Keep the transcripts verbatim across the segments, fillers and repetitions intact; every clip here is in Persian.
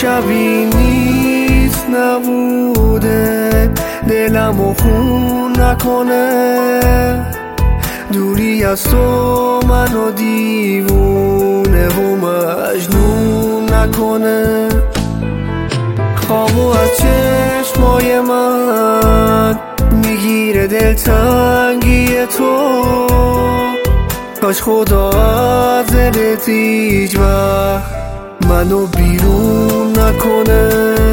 شبی نیست نبوده دلمو خون نکنه، دوری از تو منو دیوونه و مجنون نکنه. خوابو از چشمای من میگیره دلتنگی تو، کاش خدا از دلت هیچ وقت منو بیرون نکنه.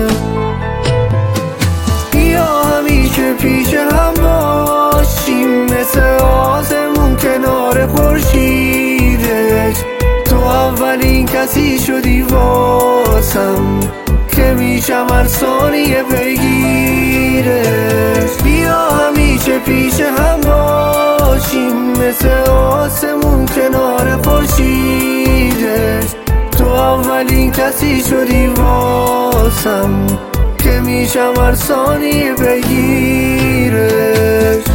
بیا همیشه پیش هم باشیم، مثل آسمون کنار خورشیدش. تو اولین کسی شدی واسم که میشم هر ثانیه پیگیرش. بیا همیشه پیش هم باشیم، مثل آسمون کنار خورشیدش. تو اولین کسی شدی واسم که میشم هر ثانیه بگیرش.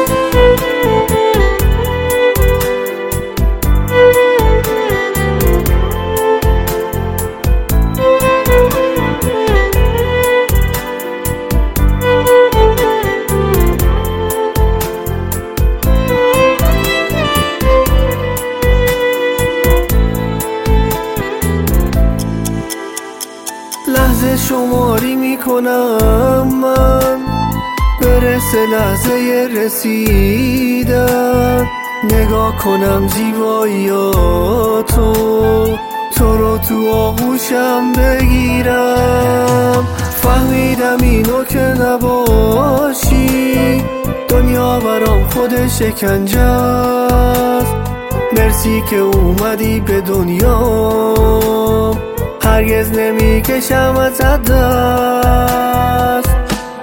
لحظه شماری میکنم من، برسه لحظه رسیدن. نگاه کنم زیباییاتو، تو رو تو آغوشم بگیرم. فهمیدم اینو که نباشی دنیا برام خود شکنجه است. مرسی که اومدی به دنیا، هرگز نمیکشم ازت دست.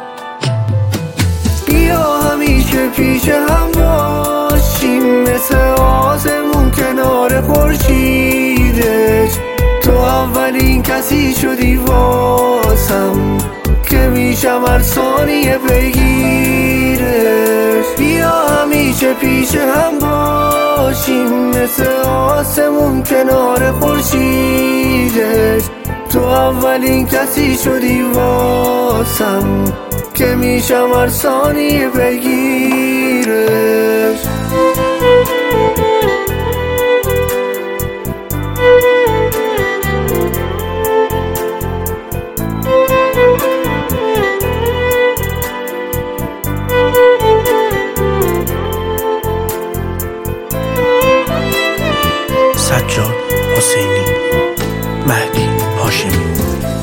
بیا همیشه پیش هم باشیم، مثل آسمون کنار خورشیدش. تو اولین کسی شدی واسم که میشم هر ثانیه بگیرش. بیا همیشه پیش هم باشیم، مثل آسمون کنار خورشیدش. تو اولین کسی شدی واسم که میشم هر ثانیه بگیرش. سجاد حسینی، مهدی هاشمی.